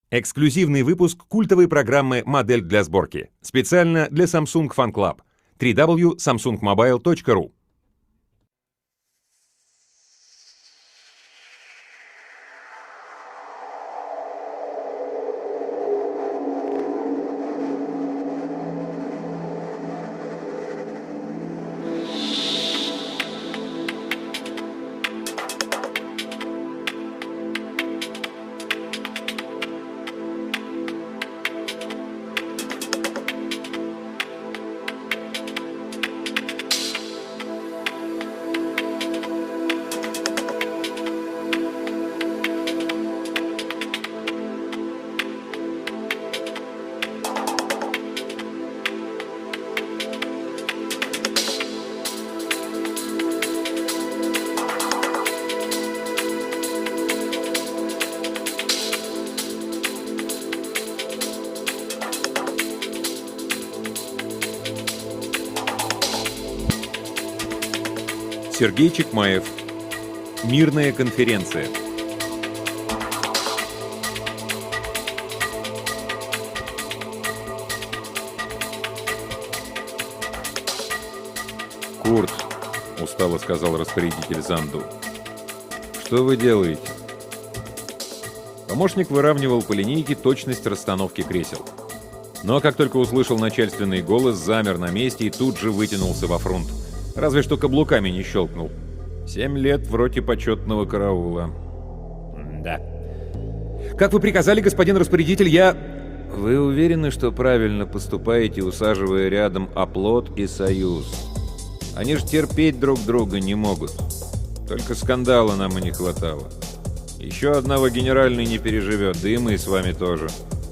Эксклюзивный выпуск культовой программы «Модель для сборки». Специально для Samsung Fan Club. www.samsungmobile.ru. Сергей Чекмаев. Мирная конференция. «Курт», — устало сказал распорядитель Занду, — «что вы делаете?» Помощник выравнивал по линейке точность расстановки кресел. Но как только услышал начальственный голос, замер на месте и тут же вытянулся во фрунт. Разве что каблуками не щелкнул. 7 лет в роте почетного караула. Да. «Как вы приказали, господин распорядитель, я...» «Вы уверены, что правильно поступаете, усаживая рядом Оплот и Союз? Они же терпеть друг друга не могут. Только скандала нам и не хватало. Еще одного генеральный не переживет, да и мы с вами тоже».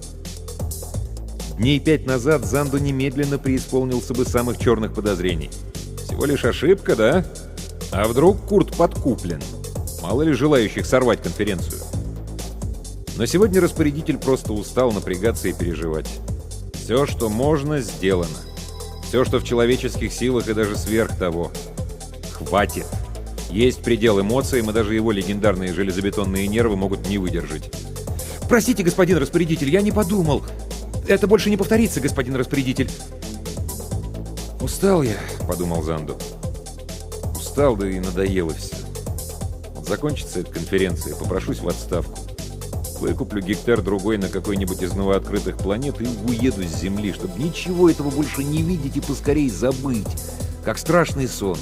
Дней 5 назад Занду немедленно преисполнился бы самых черных подозрений. Всего лишь ошибка, да? А вдруг Курт подкуплен? Мало ли желающих сорвать конференцию. Но сегодня распорядитель просто устал напрягаться и переживать. Все, что можно, сделано. Все, что в человеческих силах и даже сверх того. Хватит. Есть предел эмоциям, и даже его легендарные железобетонные нервы могут не выдержать. «Простите, господин распорядитель, я не подумал. Это больше не повторится, господин распорядитель». «Устал я», — подумал Занду. «Устал, да и надоело все. Вот закончится эта конференция, попрошусь в отставку. Выкуплю гектар другой на какой-нибудь из новооткрытых планет и уеду с Земли, чтобы ничего этого больше не видеть и поскорей забыть, как страшный сон».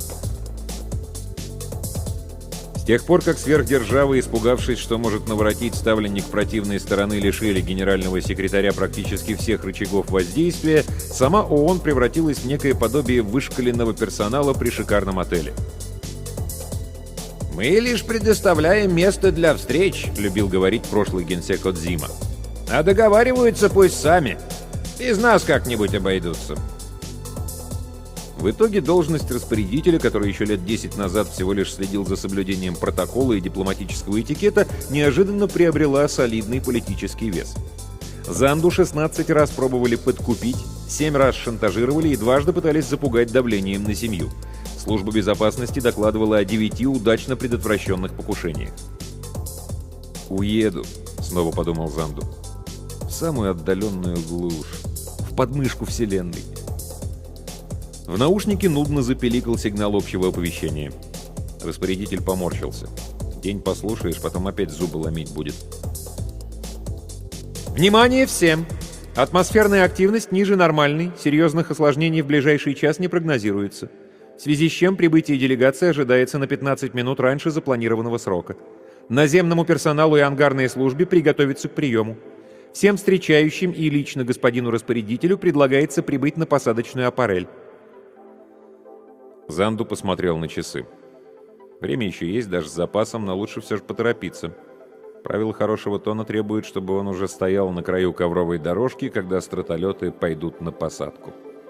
С тех пор, как сверхдержавы, испугавшись, что может наворотить ставленник противной стороны, лишили генерального секретаря практически всех рычагов воздействия, сама ООН превратилась в некое подобие вышкаленного персонала при шикарном отеле. «Мы лишь предоставляем место для встреч», — любил говорить прошлый генсек Одзима. «А договариваются пусть сами. Без нас как-нибудь обойдутся». В итоге должность распорядителя, который еще лет 10 назад всего лишь следил за соблюдением протокола и дипломатического этикета, неожиданно приобрела солидный политический вес. Занду 16 раз пробовали подкупить, 7 раз шантажировали и дважды пытались запугать давлением на семью. Служба безопасности докладывала о 9 удачно предотвращенных покушениях. «Уеду», — снова подумал Занду, — «в самую отдаленную глушь, в подмышку вселенной». В наушнике нудно запеликал сигнал общего оповещения. Распорядитель поморщился. День послушаешь, потом опять зубы ломить будет. «Внимание всем! Атмосферная активность ниже нормальной, серьезных осложнений в ближайший час не прогнозируется. В связи с чем прибытие делегации ожидается на 15 минут раньше запланированного срока. Наземному персоналу и ангарной службе приготовиться к приему. Всем встречающим и лично господину распорядителю предлагается прибыть на посадочную аппарель». Занду посмотрел на часы. Время еще есть, даже с запасом, но лучше все же поторопиться. Правила хорошего тона требуют, чтобы он уже стоял на краю ковровой дорожки, когда стратолеты пойдут на посадку.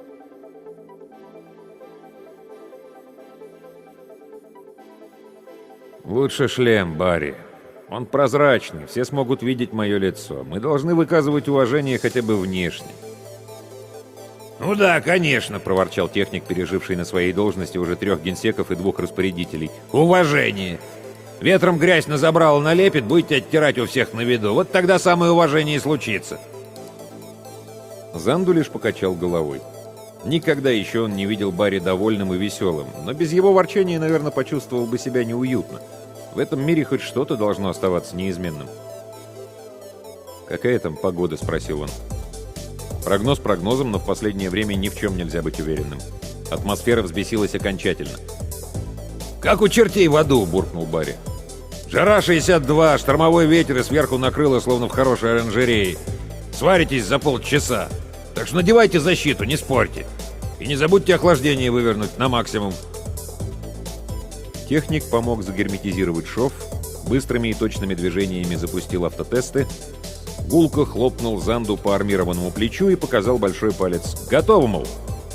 «Лучше шлем, Барри. Он прозрачный, все смогут видеть мое лицо. Мы должны выказывать уважение хотя бы внешне». «Ну да, конечно», — проворчал техник, переживший на своей должности уже 3 генсеков и 2 распорядителей. «Уважение! Ветром грязь на забрало налепит, будете оттирать у всех на виду. Вот тогда самое уважение и случится». Занду лишь покачал головой. Никогда еще он не видел Барри довольным и веселым, но без его ворчания, наверное, почувствовал бы себя неуютно. В этом мире хоть что-то должно оставаться неизменным. «Какая там погода?» — спросил он. Прогноз прогнозом, но в последнее время ни в чем нельзя быть уверенным. Атмосфера взбесилась окончательно. «Как у чертей в аду!» — буркнул Барри. «Жара 62, штормовой ветер и сверху накрыло, словно в хорошей оранжерее. Сваритесь за полчаса. Так что надевайте защиту, не спорьте. И не забудьте охлаждение вывернуть на максимум». Техник помог загерметизировать шов, быстрыми и точными движениями запустил автотесты, гулко хлопнул Занду по армированному плечу и показал большой палец. «Готово, мол!»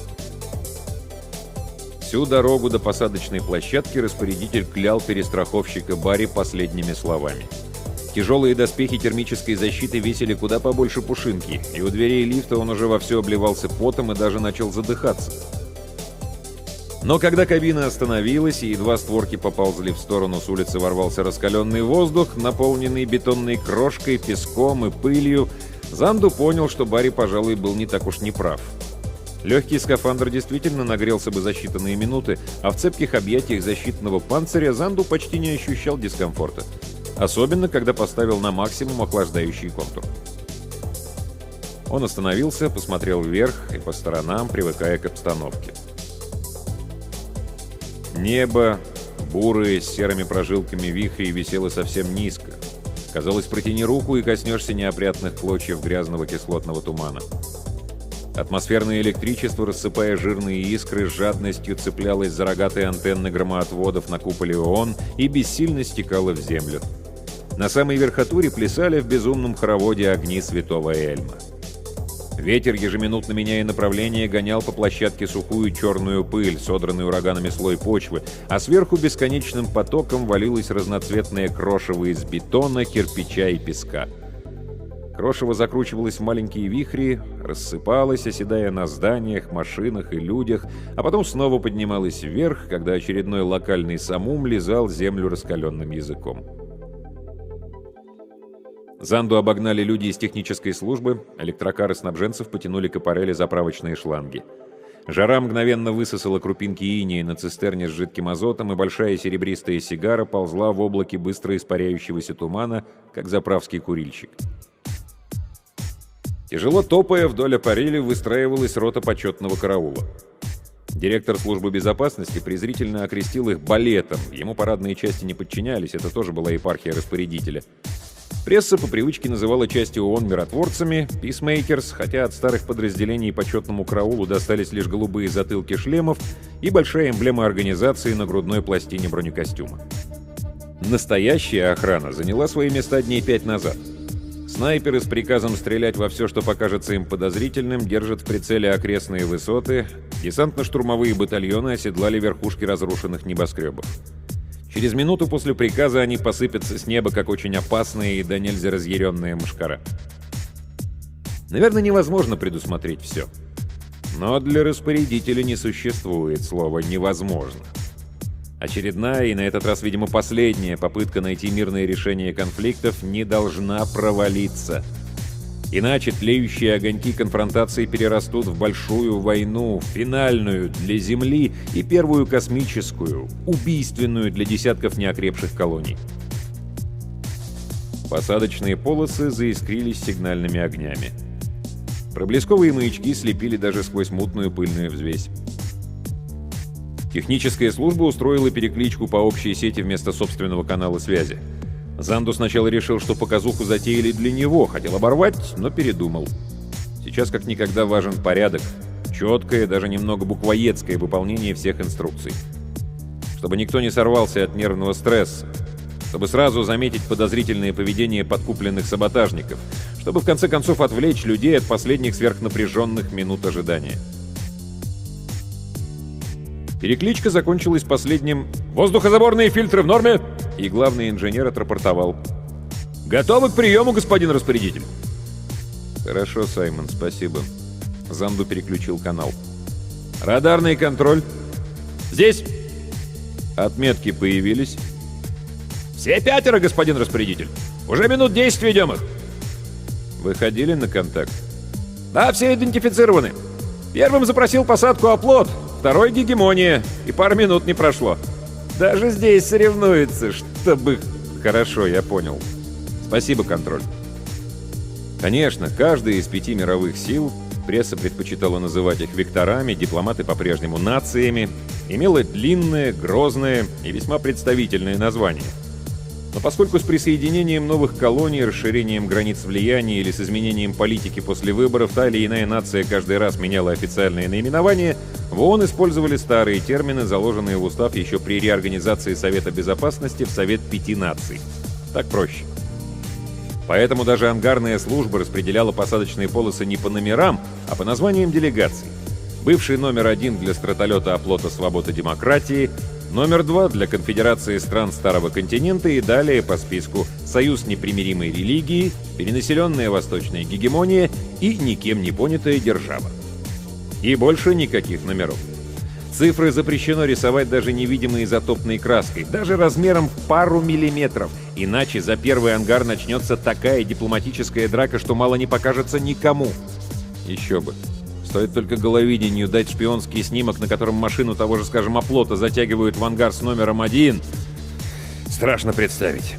Всю дорогу до посадочной площадки распорядитель клял перестраховщика Барри последними словами. Тяжелые доспехи термической защиты весили куда побольше пушинки, и у дверей лифта он уже вовсю обливался потом и даже начал задыхаться. Но когда кабина остановилась и едва створки поползли в сторону, с улицы ворвался раскаленный воздух, наполненный бетонной крошкой, песком и пылью, Занду понял, что Барри, пожалуй, был не так уж неправ. Легкий скафандр действительно нагрелся бы за считанные минуты, а в цепких объятиях защитного панциря Занду почти не ощущал дискомфорта. Особенно, когда поставил на максимум охлаждающий контур. Он остановился, посмотрел вверх и по сторонам, привыкая к обстановке. Небо, бурое, с серыми прожилками вихрей, висело совсем низко. Казалось, протяни руку и коснешься неопрятных клочьев грязного кислотного тумана. Атмосферное электричество, рассыпая жирные искры, с жадностью цеплялось за рогатые антенны громоотводов на куполе ООН и бессильно стекало в землю. На самой верхотуре плясали в безумном хороводе огни святого Эльма. Ветер, ежеминутно меняя направление, гонял по площадке сухую черную пыль, содранный ураганами слой почвы, а сверху бесконечным потоком валилось разноцветное крошево из бетона, кирпича и песка. Крошево закручивалось в маленькие вихри, рассыпалось, оседая на зданиях, машинах и людях, а потом снова поднималось вверх, когда очередной локальный самум лизал землю раскаленным языком. Занду обогнали люди из технической службы, электрокары снабженцев потянули к аппарели заправочные шланги. Жара мгновенно высосала крупинки инея на цистерне с жидким азотом, и большая серебристая сигара ползла в облаке быстро испаряющегося тумана, как заправский курильщик. Тяжело топая, вдоль аппарели выстраивалась рота почетного караула. Директор службы безопасности презрительно окрестил их балетом. Ему парадные части не подчинялись, это тоже была епархия распорядителя. Пресса по привычке называла части ООН миротворцами, писмейкерс, хотя от старых подразделений почетному караулу достались лишь голубые затылки шлемов и большая эмблема организации на грудной пластине бронекостюма. Настоящая охрана заняла свои места дней 5 назад. Снайперы с приказом стрелять во все, что покажется им подозрительным, держат в прицеле окрестные высоты, десантно-штурмовые батальоны оседлали верхушки разрушенных небоскребов. Через минуту после приказа они посыпятся с неба, как очень опасные и до нельзя разъяренные мушкара. Наверное, невозможно предусмотреть все. Но для распорядителя не существует слова «невозможно». Очередная и на этот раз, видимо, последняя попытка найти мирное решение конфликтов не должна провалиться. Иначе тлеющие огоньки конфронтации перерастут в большую войну, финальную для Земли и первую космическую, убийственную для десятков неокрепших колоний. Посадочные полосы заискрились сигнальными огнями. Проблесковые маячки слепили даже сквозь мутную пыльную взвесь. Техническая служба устроила перекличку по общей сети вместо собственного канала связи. Занду сначала решил, что показуху затеяли для него, хотел оборвать, но передумал. Сейчас как никогда важен порядок, четкое, даже немного буквоедское выполнение всех инструкций. Чтобы никто не сорвался от нервного стресса, чтобы сразу заметить подозрительное поведение подкупленных саботажников, чтобы в конце концов отвлечь людей от последних сверхнапряженных минут ожидания. Перекличка закончилась последним «Воздухозаборные фильтры в норме!» и главный инженер отрапортовал: «Готовы к приему, господин распорядитель!» «Хорошо, Саймон, спасибо». Занду переключил канал. «Радарный контроль!» «Здесь!» «Отметки появились?» «Все 5, господин распорядитель! Уже минут 10 ведем их!» Выходили на контакт? «Да, все идентифицированы. Первым запросил посадку оплот, второй — гегемония, и пару минут не прошло. Даже здесь соревнуются, чтобы...» «Хорошо, я понял. Спасибо, контроль». Конечно, каждая из 5 мировых сил, пресса предпочитала называть их векторами, дипломаты по-прежнему нациями, имела длинное, грозное и весьма представительное название. Но поскольку с присоединением новых колоний, расширением границ влияния или с изменением политики после выборов та или иная нация каждый раз меняла официальное наименование, в ООН использовали старые термины, заложенные в устав еще при реорганизации Совета Безопасности в Совет 5 наций. Так проще. Поэтому даже ангарная служба распределяла посадочные полосы не по номерам, а по названиям делегаций. Бывший номер 1 для стратолета оплота «Свобода демократии», номер 2 для Конфедерации стран Старого континента и далее по списку «Союз непримиримой религии», «Перенаселенная восточная гегемония» и «Никем не понятая держава». И больше никаких номеров. Цифры запрещено рисовать даже невидимой изотопной краской, даже размером в пару миллиметров, иначе за первый ангар начнется такая дипломатическая драка, что мало не покажется никому. Еще бы. Стоит только головидению дать шпионский снимок, на котором машину того же, скажем, оплота затягивают в ангар с номером 1. Страшно представить.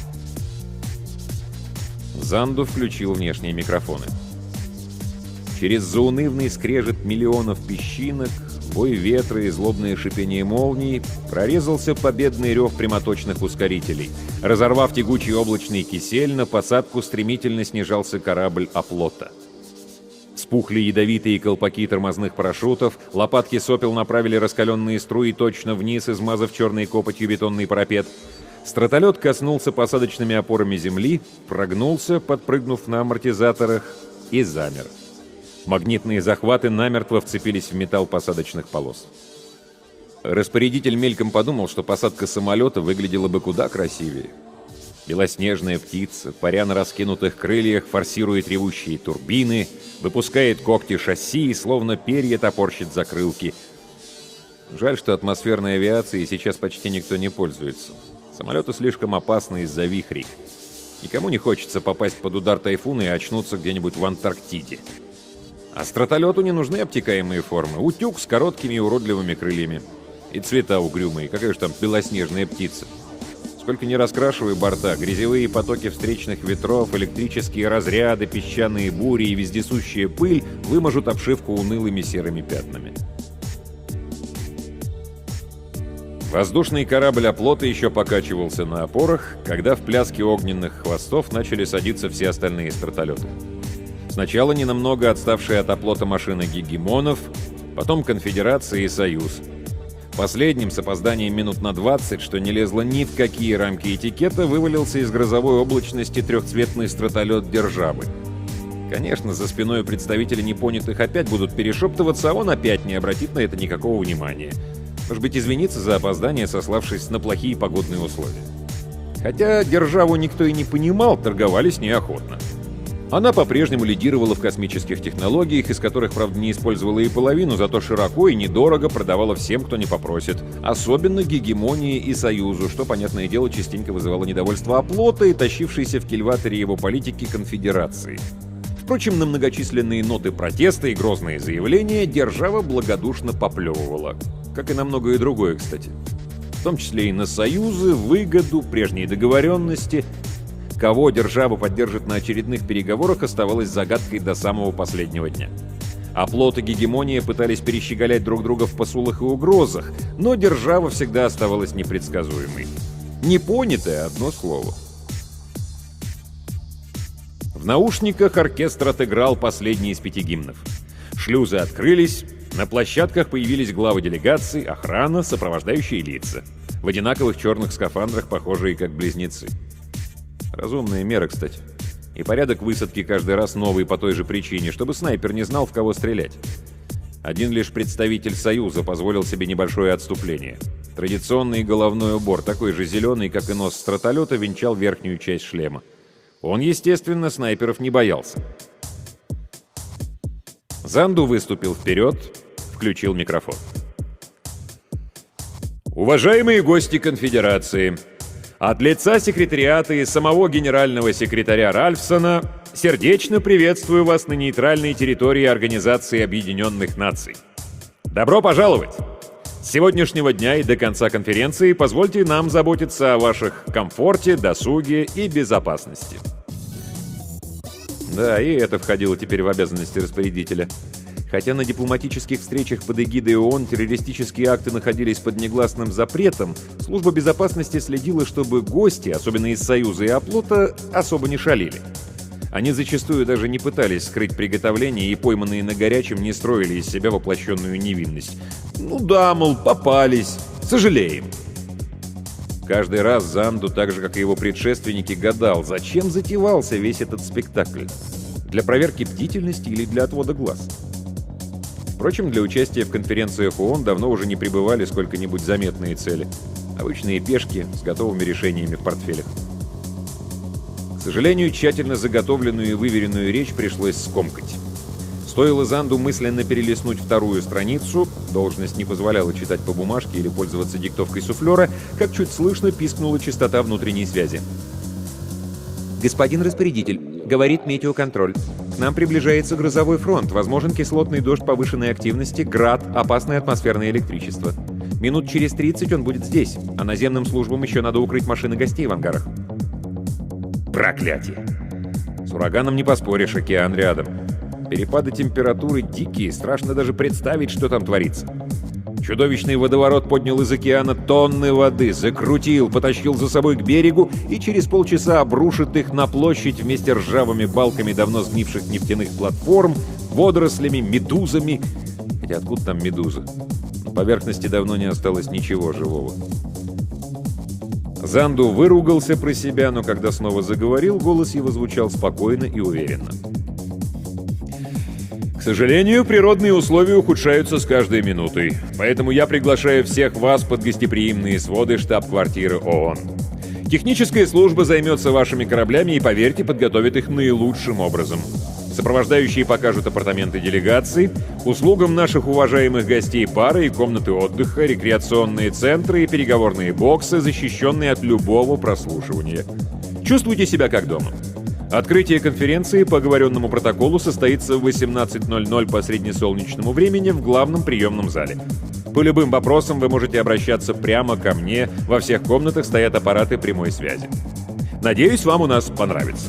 Занду включил внешние микрофоны. Через заунывный скрежет миллионов песчинок, вой ветра и злобное шипение молний прорезался победный рев прямоточных ускорителей. Разорвав тягучий облачный кисель, на посадку стремительно снижался корабль оплота. Вспухли ядовитые колпаки тормозных парашютов, лопатки сопел направили раскаленные струи точно вниз, измазав черной копотью бетонный парапет. Стратолет коснулся посадочными опорами земли, прогнулся, подпрыгнув на амортизаторах, и замер. Магнитные захваты намертво вцепились в металл посадочных полос. Распорядитель мельком подумал, что посадка самолета выглядела бы куда красивее. Белоснежная птица, паря на раскинутых крыльях, форсирует ревущие турбины, выпускает когти шасси и словно перья топорщит закрылки. Жаль, что атмосферной авиацией сейчас почти никто не пользуется. Самолеты слишком опасны из-за вихрей. Никому не хочется попасть под удар тайфуна и очнуться где-нибудь в Антарктиде. А стратолету не нужны обтекаемые формы. Утюг с короткими и уродливыми крыльями. И цвета угрюмые. Какая же там белоснежная птица. Сколько ни раскрашивай борта, грязевые потоки встречных ветров, электрические разряды, песчаные бури и вездесущая пыль вымажут обшивку унылыми серыми пятнами. Воздушный корабль оплота еще покачивался на опорах, когда в пляске огненных хвостов начали садиться все остальные стратолеты. Сначала ненамного отставшие от оплота машины гегемонов, потом Конфедерация и Союз. Последним, с опозданием минут на 20, что не лезло ни в какие рамки этикета, вывалился из грозовой облачности трехцветный стратолет «Державы». Конечно, за спиной у представителей непонятых опять будут перешептываться, а он опять не обратит на это никакого внимания. Может быть, извиниться за опоздание, сославшись на плохие погодные условия. Хотя «Державу» никто и не понимал, торговались неохотно. Она по-прежнему лидировала в космических технологиях, из которых, правда, не использовала и половину, зато широко и недорого продавала всем, кто не попросит. Особенно гегемонии и Союзу, что, понятное дело, частенько вызывало недовольство оплота и тащившейся в кильваторе его политики Конфедерации. Впрочем, на многочисленные ноты протеста и грозные заявления «Держава» благодушно поплевывала. Как и на многое другое, кстати. В том числе и на союзы, выгоду, прежние договоренности. Кого «Держава» поддержит на очередных переговорах, оставалось загадкой до самого последнего дня. Оплот и гегемония пытались перещеголять друг друга в посулах и угрозах, но «Держава» всегда оставалась непредсказуемой. Непонятое одно слово. В наушниках оркестр отыграл последний из 5 гимнов. Шлюзы открылись, на площадках появились главы делегаций, охрана, сопровождающие лица. В одинаковых черных скафандрах, похожие как близнецы. Разумная мера, кстати. И порядок высадки каждый раз новый по той же причине, чтобы снайпер не знал, в кого стрелять. Один лишь представитель Союза позволил себе небольшое отступление. Традиционный головной убор, такой же зеленый, как и нос стратолета, венчал верхнюю часть шлема. Он, естественно, снайперов не боялся. Занду выступил вперед, включил микрофон. «Уважаемые гости Конфедерации! От лица секретариата и самого генерального секретаря Ральфсона сердечно приветствую вас на нейтральной территории Организации Объединенных Наций. Добро пожаловать! С сегодняшнего дня и до конца конференции позвольте нам заботиться о ваших комфорте, досуге и безопасности. Да, и это входило теперь в обязанности распорядителя. Хотя на дипломатических встречах под эгидой ООН террористические акты находились под негласным запретом, служба безопасности следила, чтобы гости, особенно из Союза и Оплота, особо не шалили. Они зачастую даже не пытались скрыть приготовление, и пойманные на горячем не строили из себя воплощенную невинность. Ну да, мол, попались, сожалеем. Каждый раз Занду, так же как и его предшественники, гадал, зачем затевался весь этот спектакль. Для проверки бдительности или для отвода глаз? Впрочем, для участия в конференциях ООН давно уже не пребывали сколько-нибудь заметные цели. Обычные пешки с готовыми решениями в портфелях. К сожалению, тщательно заготовленную и выверенную речь пришлось скомкать. Стоило Занду мысленно перелистнуть вторую страницу, должность не позволяла читать по бумажке или пользоваться диктовкой суфлера, как чуть слышно пискнула частота внутренней связи. «Господин распорядитель, — говорит метеоконтроль, — к нам приближается грозовой фронт, возможен кислотный дождь повышенной активности, град, опасное атмосферное электричество. Минут через 30 он будет здесь, а наземным службам еще надо укрыть машины гостей в ангарах». Проклятие! С ураганом не поспоришь, океан рядом. Перепады температуры дикие, страшно даже представить, что там творится. Чудовищный водоворот поднял из океана тонны воды, закрутил, потащил за собой к берегу и через полчаса обрушит их на площадь вместе с ржавыми балками давно сгнивших нефтяных платформ, водорослями, медузами. Хотя откуда там медузы? На поверхности давно не осталось ничего живого. Занду выругался про себя, но когда снова заговорил, голос его звучал спокойно и уверенно. «К сожалению, природные условия ухудшаются с каждой минутой, поэтому я приглашаю всех вас под гостеприимные своды штаб-квартиры ООН. Техническая служба займется вашими кораблями и, поверьте, подготовит их наилучшим образом. Сопровождающие покажут апартаменты делегаций, услугам наших уважаемых гостей пары и комнаты отдыха, рекреационные центры и переговорные боксы, защищенные от любого прослушивания. Чувствуйте себя как дома. Открытие конференции по оговоренному протоколу состоится в 18:00 по среднесолнечному времени в главном приемном зале. По любым вопросам вы можете обращаться прямо ко мне, во всех комнатах стоят аппараты прямой связи. Надеюсь, вам у нас понравится».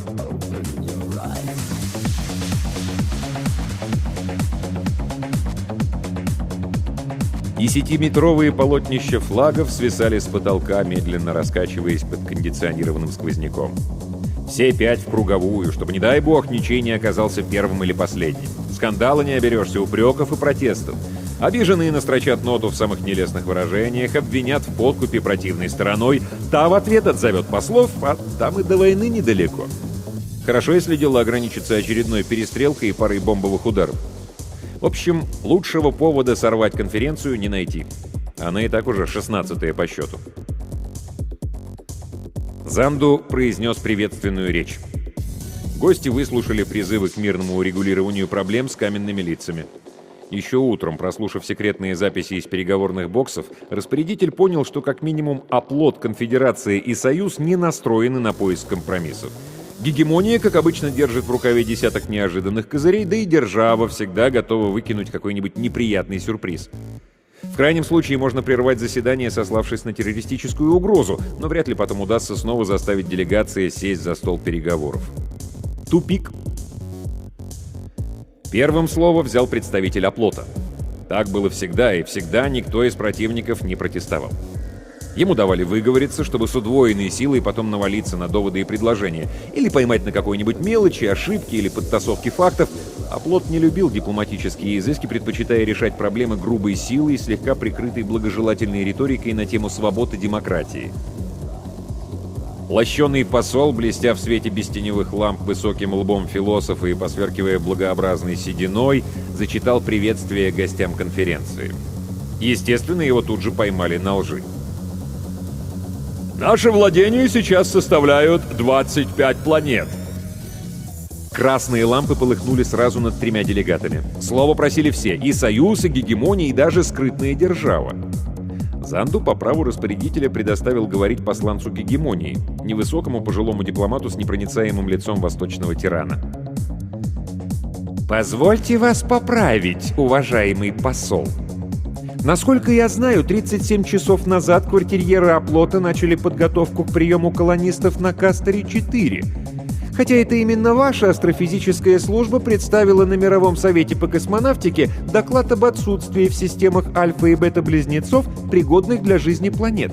Десятиметровые полотнища флагов свисали с потолка, медленно раскачиваясь под кондиционированным сквозняком. Все 5 в круговую, чтобы, не дай бог, ничей не оказался первым или последним. Скандала не оберешься, упреков и протестов. Обиженные настрочат ноту в самых нелестных выражениях, обвинят в подкупе противной стороной, та в ответ отзовет послов, а там и до войны недалеко. Хорошо, если дело ограничится очередной перестрелкой и парой бомбовых ударов. В общем, лучшего повода сорвать конференцию не найти. Она и так уже 16-я по счету. Занду произнес приветственную речь. Гости выслушали призывы к мирному урегулированию проблем с каменными лицами. Еще утром, прослушав секретные записи из переговорных боксов, распорядитель понял, что как минимум Оплот, Конфедерация и Союз не настроены на поиск компромиссов. Гегемония, как обычно, держит в рукаве десяток неожиданных козырей, да и держава всегда готова выкинуть какой-нибудь неприятный сюрприз. В крайнем случае можно прервать заседание, сославшись на террористическую угрозу, но вряд ли потом удастся снова заставить делегации сесть за стол переговоров. Тупик. Первым слово взял представитель Оплота. Так было всегда, и всегда никто из противников не протестовал. Ему давали выговориться, чтобы с удвоенной силой потом навалиться на доводы и предложения, или поймать на какой-нибудь мелочи, ошибки или подтасовки фактов. Оплот не любил дипломатические изыски, предпочитая решать проблемы грубой силой и слегка прикрытой благожелательной риторикой на тему свобод и демократии. Лощеный посол, блестя в свете бестеневых ламп высоким лбом философа и посверкивая благообразной сединой, зачитал приветствие гостям конференции. Естественно, его тут же поймали на лжи. «Наши владения сейчас составляют 25 планет». Красные лампы полыхнули сразу над 3 делегатами. Слово просили все — и Союз, и Гегемония, и даже скрытная держава. Занду по праву распорядителя предоставил говорить посланцу гегемонии, невысокому пожилому дипломату с непроницаемым лицом восточного тирана. «Позвольте вас поправить, уважаемый посол. Насколько я знаю, 37 часов назад квартирьеры оплота начали подготовку к приему колонистов на Кастере-4. Хотя это именно ваша астрофизическая служба представила на Мировом совете по космонавтике доклад об отсутствии в системах Альфа и Бета-близнецов, пригодных для жизни планет».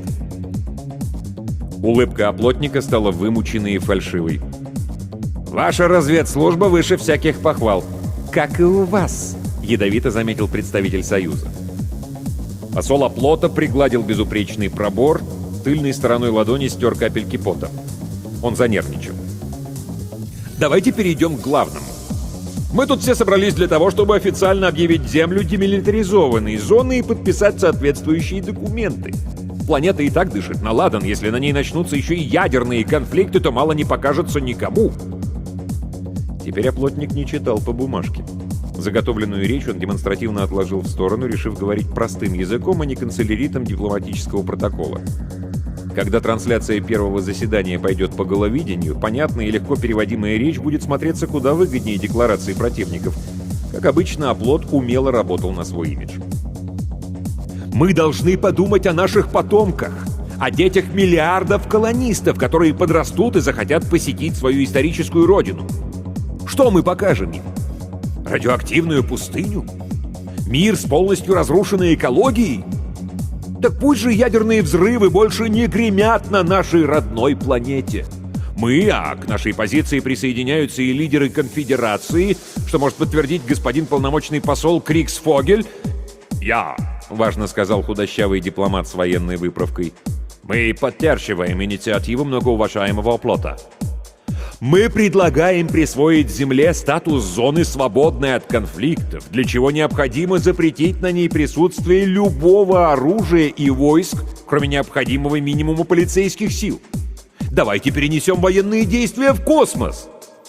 Улыбка оплотника стала вымученной и фальшивой. «Ваша разведслужба выше всяких похвал». «Как и у вас», — ядовито заметил представитель Союза. Посол оплота пригладил безупречный пробор, тыльной стороной ладони стер капельки пота. Он занервничал. «Давайте перейдем к главному. Мы тут все собрались для того, чтобы официально объявить Землю демилитаризованной зоной и подписать соответствующие документы. Планета и так дышит на ладан. Если на ней начнутся еще и ядерные конфликты, то мало не покажется никому». Теперь оплотник не читал по бумажке. Заготовленную речь он демонстративно отложил в сторону, решив говорить простым языком, а не канцеляритом дипломатического протокола. Когда трансляция первого заседания пойдет по головидению, понятная и легко переводимая речь будет смотреться куда выгоднее декларации противников. Как обычно, оплот умело работал на свой имидж. «Мы должны подумать о наших потомках, о детях миллиардов колонистов, которые подрастут и захотят посетить свою историческую родину. Что мы покажем им? Радиоактивную пустыню? Мир с полностью разрушенной экологией? Так пусть же ядерные взрывы больше не гремят на нашей родной планете. А к нашей позиции присоединяются и лидеры конфедерации, что может подтвердить господин полномочный посол Криксфогель. Важно сказал худощавый дипломат с военной выправкой. Мы поддерживаем инициативу многоуважаемого оплота. Мы предлагаем присвоить Земле статус зоны, свободной от конфликтов, для чего необходимо запретить на ней присутствие любого оружия и войск, кроме необходимого минимума полицейских сил. Давайте перенесем военные действия в космос!»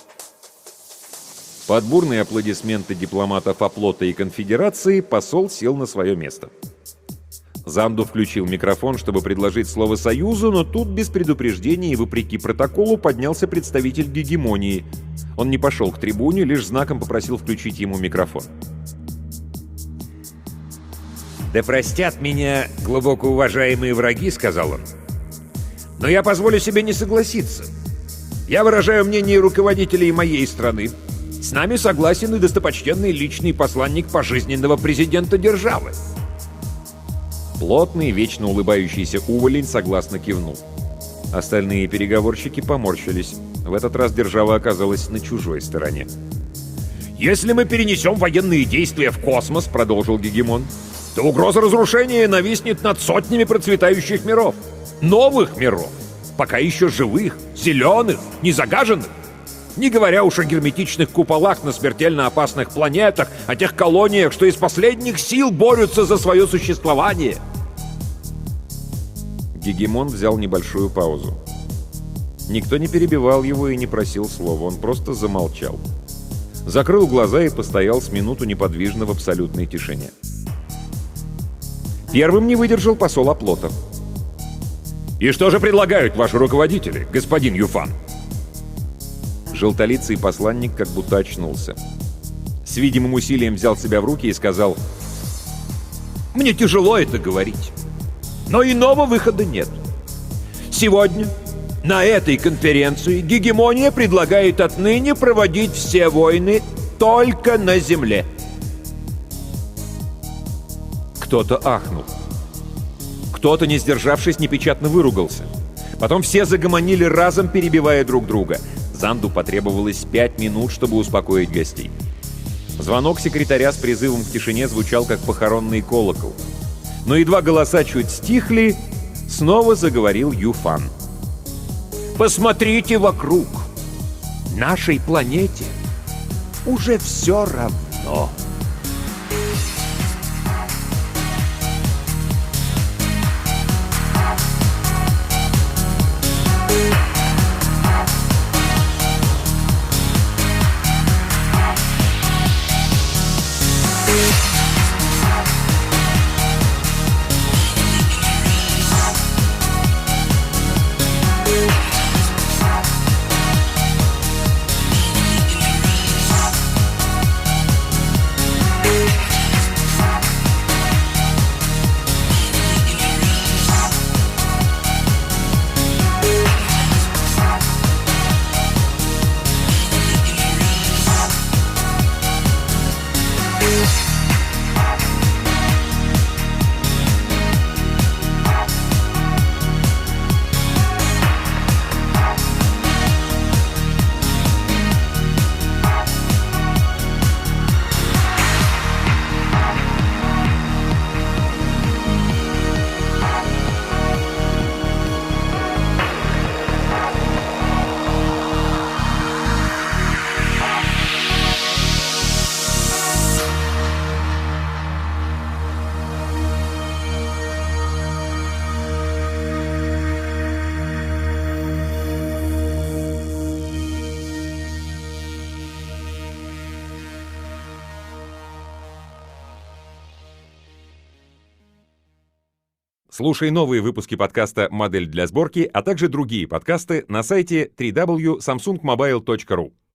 Под бурные аплодисменты дипломатов оплота и конфедерации посол сел на свое место. Занду включил микрофон, чтобы предложить слово Союзу, но тут без предупреждения и вопреки протоколу поднялся представитель гегемонии. Он не пошел к трибуне, лишь знаком попросил включить ему микрофон. «Да простят меня глубоко уважаемые враги», — сказал он. «Но я позволю себе не согласиться. Я выражаю мнение руководителей моей страны. С нами согласен и достопочтенный личный посланник пожизненного президента державы». Плотный, вечно улыбающийся уволень согласно кивнул. Остальные переговорщики поморщились. В этот раз держава оказалась на чужой стороне. «Если мы перенесем военные действия в космос, — продолжил гегемон, — то угроза разрушения нависнет над сотнями процветающих миров. Новых миров, пока еще живых, зеленых, не загаженных. Не говоря уж о герметичных куполах на смертельно опасных планетах, о тех колониях, что из последних сил борются за свое существование». Гегемон взял небольшую паузу. Никто не перебивал его и не просил слова, он просто замолчал. Закрыл глаза и постоял с минуту неподвижно в абсолютной тишине. Первым не выдержал посол оплота. «И что же предлагают ваши руководители, господин Юфан?» Желтолицый посланник как будто очнулся. С видимым усилием взял себя в руки и сказал: «Мне тяжело это говорить, но иного выхода нет. Сегодня на этой конференции гегемония предлагает отныне проводить все войны только на Земле». Кто-то ахнул. Кто-то, не сдержавшись, непечатно выругался. Потом все загомонили разом, перебивая друг друга. Занду потребовалось 5 минут, чтобы успокоить гостей. Звонок секретаря с призывом к тишине звучал, как похоронный колокол. Но едва голоса чуть стихли, снова заговорил Юфан. «Посмотрите вокруг. Нашей планете уже все равно». Слушай новые выпуски подкаста «Модель для сборки», а также другие подкасты на сайте www.samsungmobile.ru.